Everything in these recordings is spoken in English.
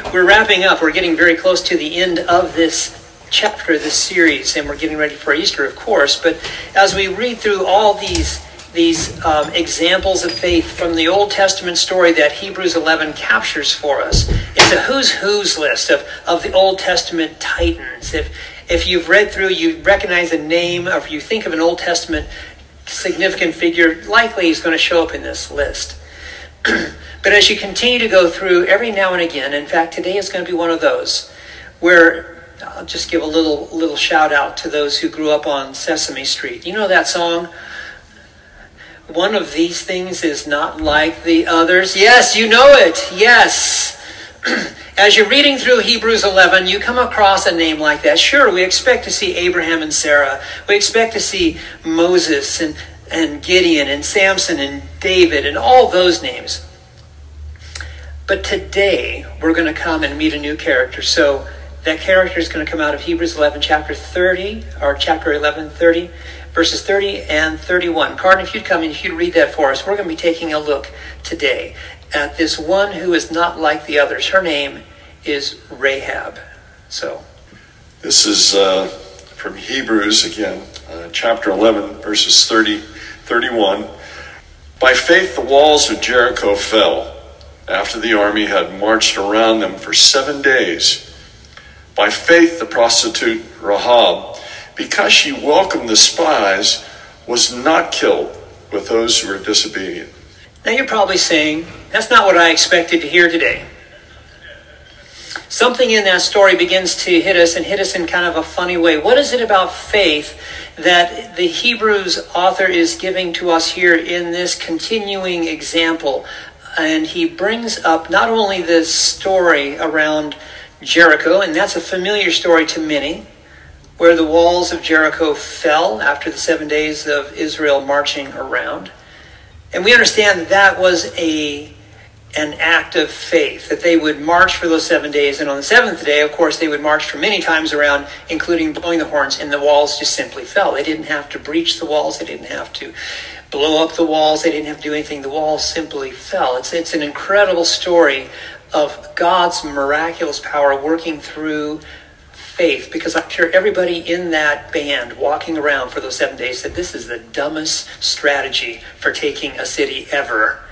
We're wrapping up. We're getting very close to the end of this chapter of this series, and we're getting ready for Easter, of course. But as we read through all these examples of faith from the Old Testament story that Hebrews 11 captures for us, it's a who's who's list of the Old Testament titans. If you've read through, you recognize a name, or if you think of an Old Testament significant figure, likely he's going to show up in this list. But as you continue to go through, every now and again, in fact, today is going to be one of those, where I'll just give a little shout out to those who grew up on Sesame Street. You know that song? One of these things is not like the others. Yes, you know it. Yes. As you're reading through Hebrews 11, you come across a name like that. Sure, we expect to see Abraham and Sarah. We expect to see Moses and Gideon and Samson and David and all those names. But today, we're going to come and meet a new character. So that character is going to come out of Hebrews 11, chapter 11, 30, verses 30 and 31. Pardon, if you'd come and if you'd read that for us, we're going to be taking a look today at this one who is not like the others. Her name is Rahab. So, this is from Hebrews again, chapter 11, verses 30, 31. By faith, the walls of Jericho fell after the army had marched around them for 7 days. By faith, the prostitute Rahab, because she welcomed the spies, was not killed with those who were disobedient. Now you're probably saying, that's not what I expected to hear today. Something in that story begins to hit us, and hit us in kind of a funny way. What is it about faith that the Hebrews author is giving to us here in this continuing example? And he brings up not only this story around Jericho, and that's a familiar story to many, where the walls of Jericho fell after the 7 days of Israel marching around. And we understand that was an act of faith, that they would march for those 7 days. And on the seventh day, of course, they would march for many times around, including blowing the horns, and the walls just simply fell. They didn't have to breach the walls. They didn't have to blow up the walls. They didn't have to do anything. The walls simply fell. It's an incredible story of God's miraculous power working through faith, because I'm sure everybody in that band walking around for those 7 days said, this is the dumbest strategy for taking a city ever.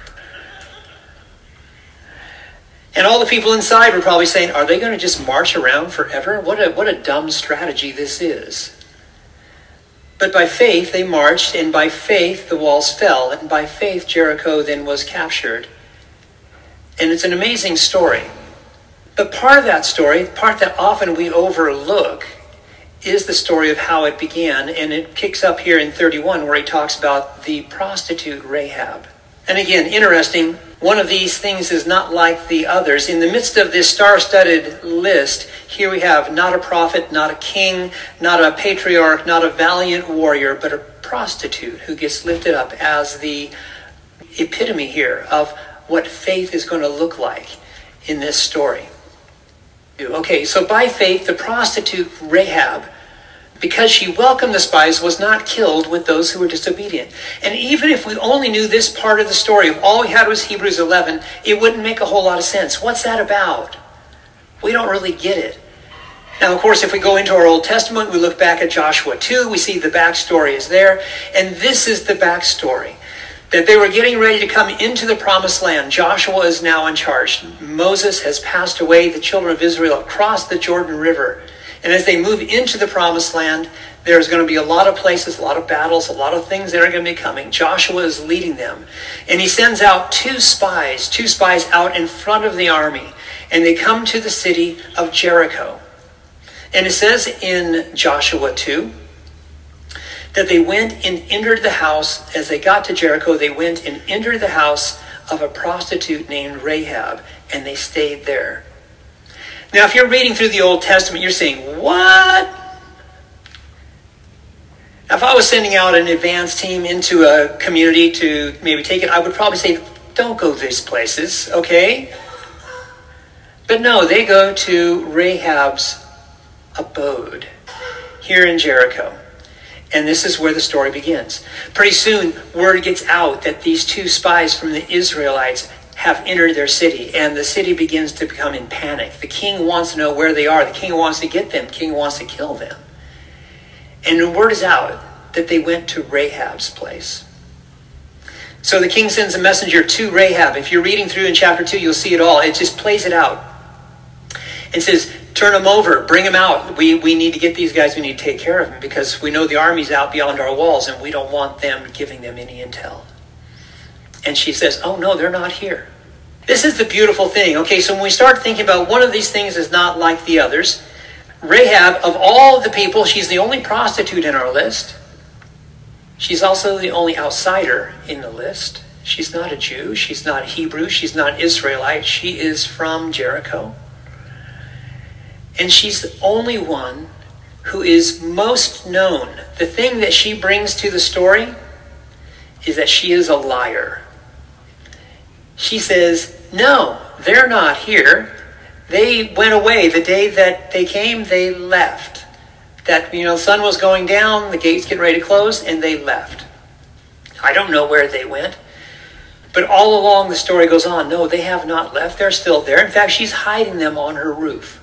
And all the people inside were probably saying, are they going to just march around forever? What a dumb strategy this is. But by faith they marched, and by faith the walls fell, and by faith Jericho then was captured. And it's an amazing story. But part of that story, part that often we overlook, is the story of how it began. And it kicks up here in 31, where he talks about the prostitute Rahab. And again, interesting, one of these things is not like the others. In the midst of this star-studded list, here we have not a prophet, not a king, not a patriarch, not a valiant warrior, but a prostitute who gets lifted up as the epitome here of what faith is going to look like in this story. Okay, so by faith, the prostitute Rahab, because she welcomed the spies, was not killed with those who were disobedient. And even if we only knew this part of the story, if all we had was Hebrews 11, it wouldn't make a whole lot of sense. What's that about? We don't really get it. Now, of course, if we go into our Old Testament, we look back at Joshua 2, we see the backstory is there. And this is the backstory. That they were getting ready to come into the promised land. Joshua is now in charge. Moses has passed away. The children of Israel have crossed the Jordan River. And as they move into the promised land, there's going to be a lot of places, a lot of battles, a lot of things that are going to be coming. Joshua is leading them. And he sends out two spies out in front of the army. And they come to the city of Jericho. And it says in Joshua 2, that they went and entered the house. As they got to Jericho, they went and entered the house of a prostitute named Rahab, and they stayed there. Now, if you're reading through the Old Testament, you're saying, what? Now, if I was sending out an advance team into a community to maybe take it, I would probably say, don't go these places, okay? But no, they go to Rahab's abode here in Jericho. And this is where the story begins. Pretty soon, word gets out that these two spies from the Israelites have entered their city, and the city begins to become in panic. The king wants to know where they are. The king wants to get them. The king wants to kill them. And the word is out that they went to Rahab's place. So the king sends a messenger to Rahab. If you're reading through in chapter 2, you'll see it all. It just plays it out. And says, turn them over, bring them out. We need to get these guys, we need to take care of them because we know the army's out beyond our walls and we don't want them giving them any intel. And she says, oh no, they're not here. This is the beautiful thing. Okay, so when we start thinking about one of these things is not like the others, Rahab, of all the people, she's the only prostitute in our list. She's also the only outsider in the list. She's not a Jew. She's not Hebrew. She's not Israelite. She is from Jericho. And she's the only one who is most known. The thing that she brings to the story is that she is a liar. She says, no, they're not here. They went away. The day that they came, they left. That, the sun was going down, the gates getting ready to close, and they left. I don't know where they went. But all along the story goes on. No, they have not left. They're still there. In fact, she's hiding them on her roof.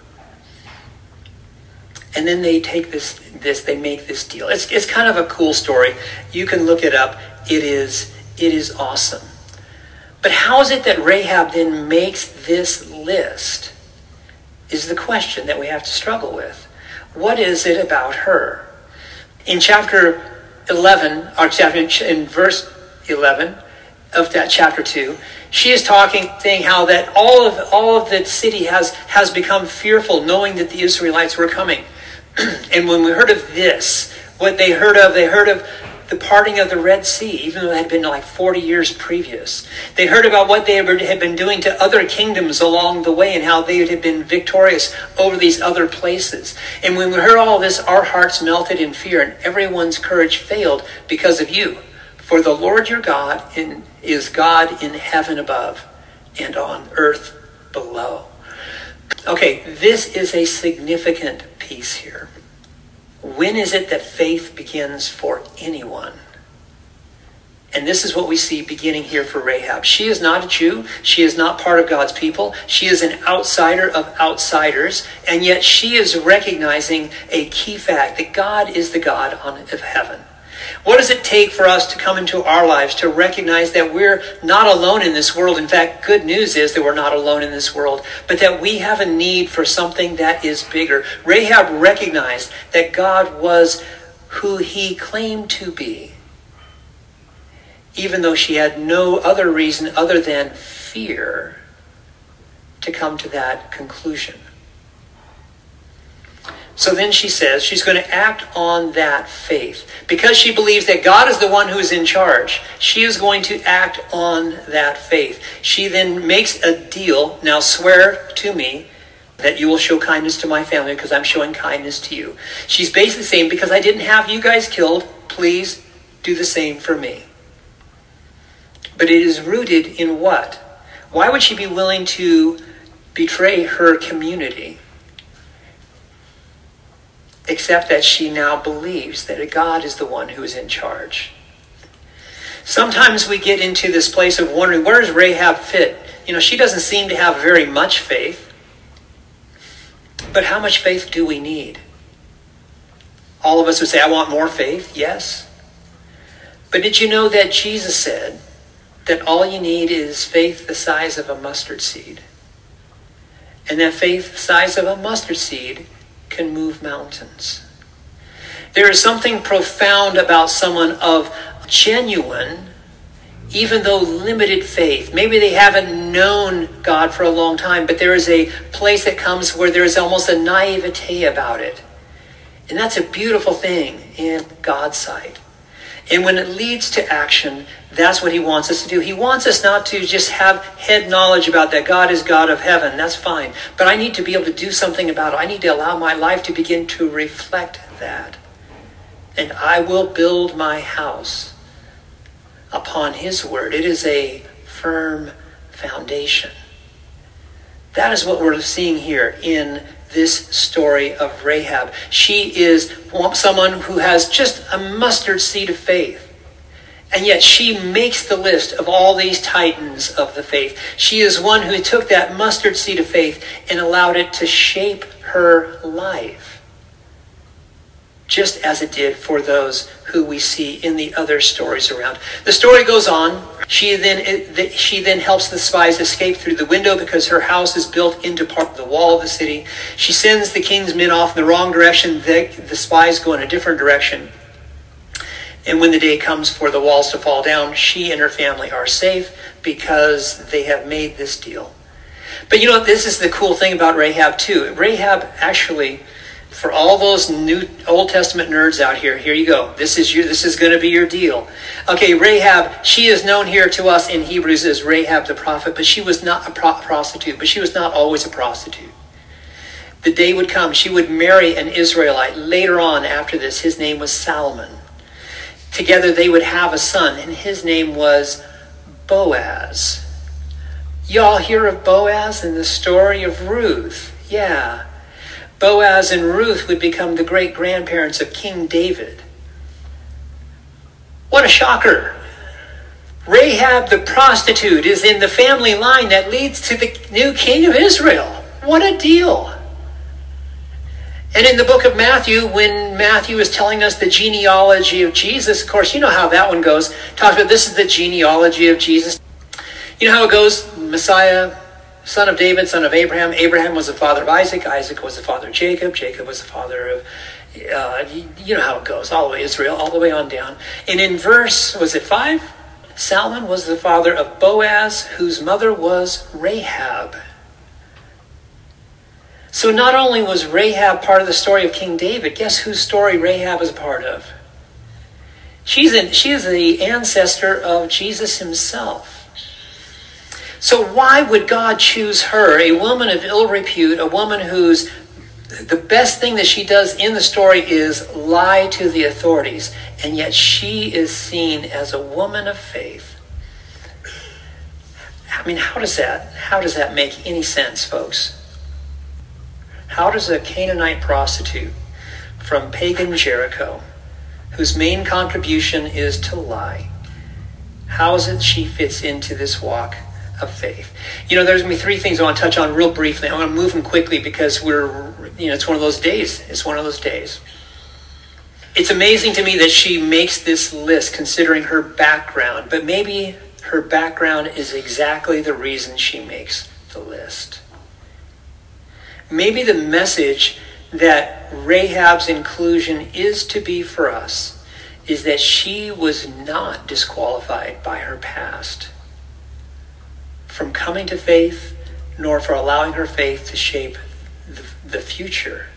And then they take they make this deal. It's kind of a cool story. You can look it up. It is awesome. But how is it that Rahab then makes this list is the question that we have to struggle with. What is it about her? In chapter 11, in verse 11 of that chapter 2, she is saying how that all of the city has become fearful, knowing that the Israelites were coming. And when we heard of this, what they heard of the parting of the Red Sea, even though it had been like 40 years previous. They heard about what they had been doing to other kingdoms along the way and how they had been victorious over these other places. And when we heard all this, our hearts melted in fear and everyone's courage failed because of you. For the Lord your God is God in heaven above and on earth below. Okay, this is a significant piece here. When is it that faith begins for anyone? And this is what we see beginning here for Rahab. She is not a Jew. She is not part of God's people. She is an outsider of outsiders. And yet she is recognizing a key fact that God is the God of heaven. What does it take for us to come into our lives to recognize that we're not alone in this world? In fact, good news is that we're not alone in this world, but that we have a need for something that is bigger. Rahab recognized that God was who he claimed to be, even though she had no other reason other than fear to come to that conclusion. So then she says she's going to act on that faith. Because she believes that God is the one who is in charge, she is going to act on that faith. She then makes a deal. Now swear to me that you will show kindness to my family because I'm showing kindness to you. She's basically saying, because I didn't have you guys killed, please do the same for me. But it is rooted in what? Why would she be willing to betray her community? Except that she now believes that God is the one who is in charge. Sometimes we get into this place of wondering, where does Rahab fit? She doesn't seem to have very much faith. But how much faith do we need? All of us would say, I want more faith. Yes. But did you know that Jesus said that all you need is faith the size of a mustard seed? And that faith the size of a mustard seed can move mountains. There is something profound about someone of genuine, even though limited faith. Maybe they haven't known God for a long time, but there is a place that comes where there is almost a naivete about it. And that's a beautiful thing in God's sight. And when it leads to action, that's what he wants us to do. He wants us not to just have head knowledge about that God is God of heaven. That's fine. But I need to be able to do something about it. I need to allow my life to begin to reflect that. And I will build my house upon his word. It is a firm foundation. That is what we're seeing here in this story of Rahab. She is someone who has just a mustard seed of faith. And yet she makes the list of all these titans of the faith. She is one who took that mustard seed of faith and allowed it to shape her life, just as it did for those who we see in the other stories around. The story goes on. She then helps the spies escape through the window because her house is built into part of the wall of the city. She sends the king's men off in the wrong direction. The spies go in a different direction. And when the day comes for the walls to fall down, she and her family are safe because they have made this deal. But you know, this is the cool thing about Rahab too. Rahab actually, for all those new Old Testament nerds out here, here you go. This is going to be your deal. Okay, Rahab, she is known here to us in Hebrews as Rahab the prophet, but she was not a prostitute, but she was not always a prostitute. The day would come, she would marry an Israelite. Later on after this, his name was Salmon. Together they would have a son, and his name was Boaz. Y'all hear of Boaz in the story of Ruth? Yeah. Boaz and Ruth would become the great-grandparents of King David. What a shocker. Rahab the prostitute is in the family line that leads to the new king of Israel. What a deal. And in the book of Matthew, when Matthew is telling us the genealogy of Jesus, of course, you know how that one goes. Talks about this is the genealogy of Jesus. You know how it goes? Messiah, son of David, son of Abraham. Abraham was the father of Isaac. Isaac was the father of Jacob. Jacob was the father of, you know how it goes. All the way Israel, all the way on down. And in verse, was it 5? Salmon was the father of Boaz, whose mother was Rahab. So not only was Rahab part of the story of King David, guess whose story Rahab is a part of? She is the ancestor of Jesus himself. So why would God choose her, a woman of ill repute, a woman whose the best thing that she does in the story is lie to the authorities, and yet she is seen as a woman of faith? I mean, how does that make any sense, folks? How does a Canaanite prostitute from pagan Jericho, whose main contribution is to lie, how is it she fits into this walk of faith? You know, there's going to be 3 things I want to touch on real briefly. I want to move them quickly because it's one of those days. It's one of those days. It's amazing to me that she makes this list considering her background, but maybe her background is exactly the reason she makes the list. Maybe the message that Rahab's inclusion is to be for us is that she was not disqualified by her past from coming to faith, nor for allowing her faith to shape the future.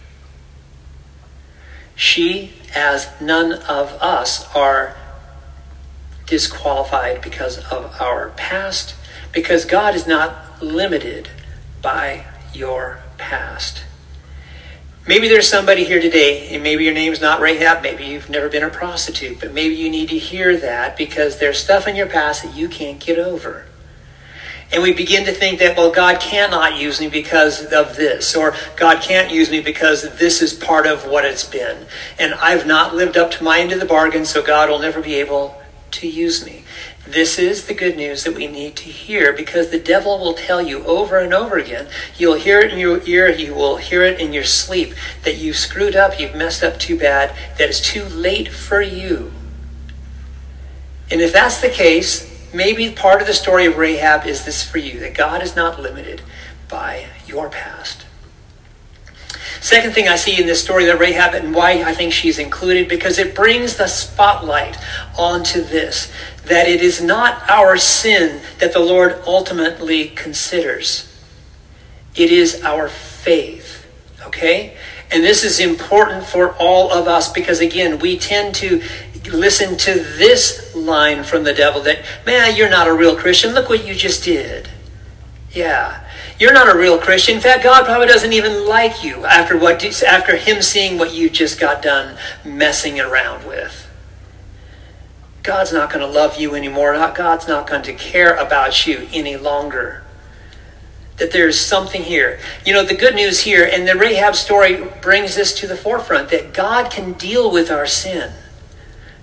She, as none of us, are disqualified because of our past, because God is not limited by your past. Maybe there's somebody here today, and maybe your name's not Rahab, maybe you've never been a prostitute, but maybe you need to hear that because there's stuff in your past that you can't get over. And we begin to think that, well, God cannot use me because of this, or God can't use me because this is part of what it's been. And I've not lived up to my end of the bargain, so God will never be able to use me. This is the good news that we need to hear, because the devil will tell you over and over again. You'll hear it in your ear, you will hear it in your sleep, that you've screwed up, you've messed up too bad, that it's too late for you. And if that's the case, maybe part of the story of Rahab is this for you, that God is not limited by your past. Second thing I see in this story that Rahab, and why I think she's included, because it brings the spotlight onto this, that it is not our sin that the Lord ultimately considers. It is our faith, okay? And this is important for all of us because, again, we tend to listen to this line from the devil that, man, you're not a real Christian. Look what you just did. Yeah. You're not a real Christian. In fact, God probably doesn't even like you after him seeing what you just got done messing around with. God's not going to love you anymore. God's not going to care about you any longer. That there's something here. You know, the good news here, and the Rahab story brings this to the forefront, that God can deal with our sin.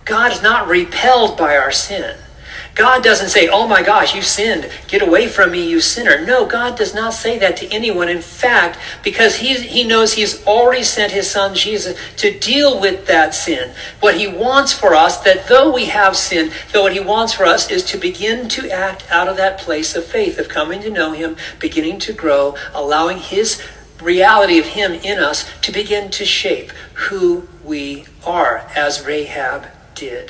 God is not repelled by our sin. God doesn't say, oh my gosh, you sinned. Get away from me, you sinner. No, God does not say that to anyone. In fact, because he knows he's already sent his son Jesus to deal with that sin. What he wants for us, that though we have sinned, though what he wants for us is to begin to act out of that place of faith, of coming to know him, beginning to grow, allowing his reality of him in us to begin to shape who we are, as Rahab did.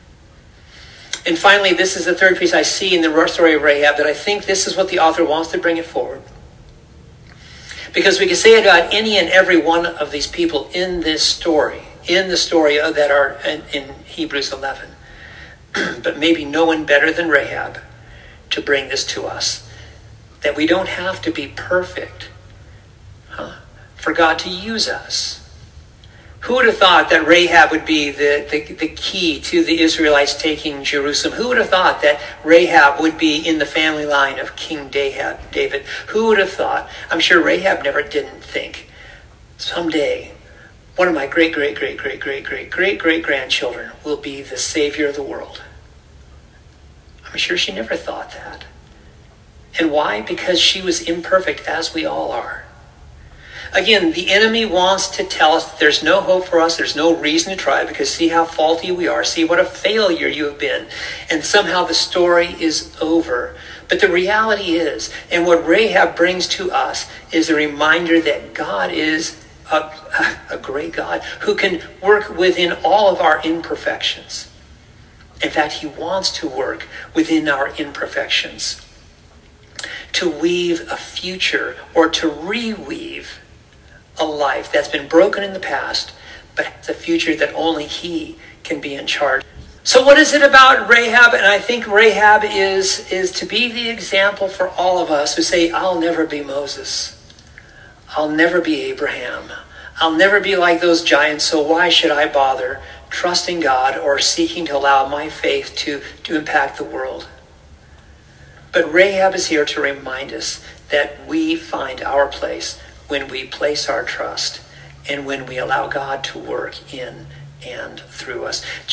And finally, this is the third piece I see in the story of Rahab, that I think this is what the author wants to bring it forward. Because we can say about any and every one of these people in this story, in the story that are in Hebrews 11. But maybe no one better than Rahab to bring this to us. That we don't have to be perfect for God to use us. Who would have thought that Rahab would be the key to the Israelites taking Jerusalem? Who would have thought that Rahab would be in the family line of King David? Who would have thought? I'm sure Rahab never didn't think, someday one of my great-great-great-great-great-great-great-grandchildren will be the Savior of the world. I'm sure she never thought that. And why? Because she was imperfect, as we all are. Again, the enemy wants to tell us that there's no hope for us, there's no reason to try, because see how faulty we are, see what a failure you have been, and somehow the story is over. But the reality is, and what Rahab brings to us, is a reminder that God is a great God who can work within all of our imperfections. In fact, he wants to work within our imperfections to weave a future, or to reweave a life that's been broken in the past, but it's a future that only he can be in charge. So what is it about Rahab? And I think Rahab is to be the example for all of us who say, I'll never be Moses. I'll never be Abraham. I'll never be like those giants, so why should I bother trusting God or seeking to allow my faith to impact the world? But Rahab is here to remind us that we find our place when we place our trust and when we allow God to work in and through us.